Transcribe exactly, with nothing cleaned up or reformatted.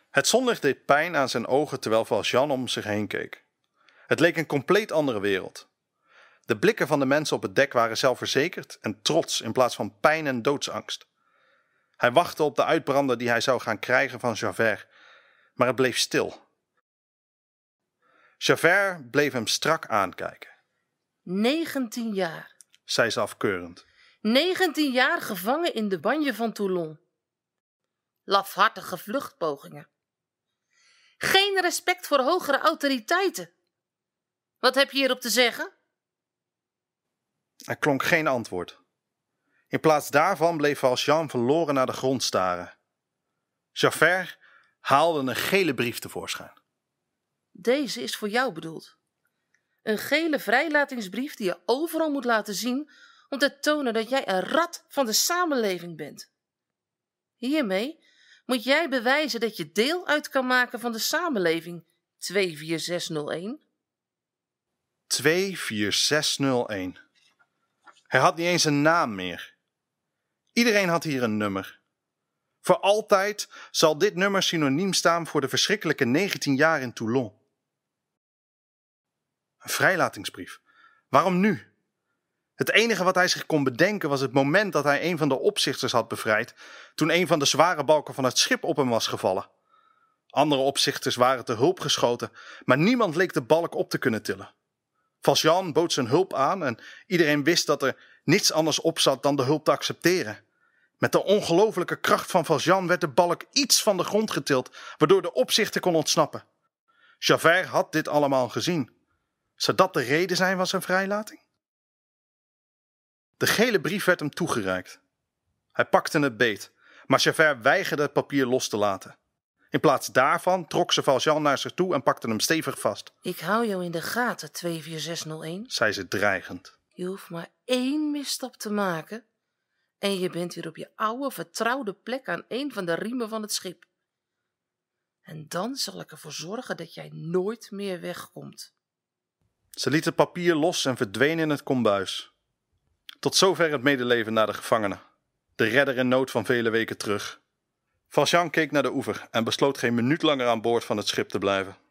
Het zonlicht deed pijn aan zijn ogen terwijl Valjean om zich heen keek. Het leek een compleet andere wereld. De blikken van de mensen op het dek waren zelfverzekerd en trots in plaats van pijn en doodsangst. Hij wachtte op de uitbrander die hij zou gaan krijgen van Javert, maar het bleef stil. Javert bleef hem strak aankijken. Negentien jaar. Zei ze afkeurend. Negentien jaar gevangen in de banje van Toulon. Lafhartige vluchtpogingen. Geen respect voor hogere autoriteiten. Wat heb je hierop te zeggen? Er klonk geen antwoord. In plaats daarvan bleef Valjean verloren naar de grond staren. Javert haalde een gele brief tevoorschijn. Deze is voor jou bedoeld. Een gele vrijlatingsbrief die je overal moet laten zien om te tonen dat jij een rat van de samenleving bent. Hiermee moet jij bewijzen dat je deel uit kan maken van de samenleving twee vier zes nul een. twee vier zes nul een. Hij had niet eens een naam meer. Iedereen had hier een nummer. Voor altijd zal dit nummer synoniem staan voor de verschrikkelijke negentien jaar in Toulon. Een vrijlatingsbrief. Waarom nu? Het enige wat hij zich kon bedenken was het moment dat hij een van de opzichters had bevrijd, toen een van de zware balken van het schip op hem was gevallen. Andere opzichters waren te hulp geschoten, maar niemand leek de balk op te kunnen tillen. Valjean bood zijn hulp aan en iedereen wist dat er niets anders op zat dan de hulp te accepteren. Met de ongelofelijke kracht van Valjean werd de balk iets van de grond getild, waardoor de opzichter kon ontsnappen. Javert had dit allemaal gezien. Zou dat de reden zijn van zijn vrijlating? De gele brief werd hem toegereikt. Hij pakte het beet, maar Javert weigerde het papier los te laten. In plaats daarvan trok ze Valjean naar zich toe en pakte hem stevig vast. Ik hou jou in de gaten, twee vier zes nul een, zei ze dreigend. Je hoeft maar één misstap te maken en je bent weer op je oude vertrouwde plek aan een van de riemen van het schip. En dan zal ik ervoor zorgen dat jij nooit meer wegkomt. Ze liet het papier los en verdween in het kombuis. Tot zover het medeleven naar de gevangene, de redder in nood van vele weken terug. Valjean keek naar de oever en besloot geen minuut langer aan boord van het schip te blijven.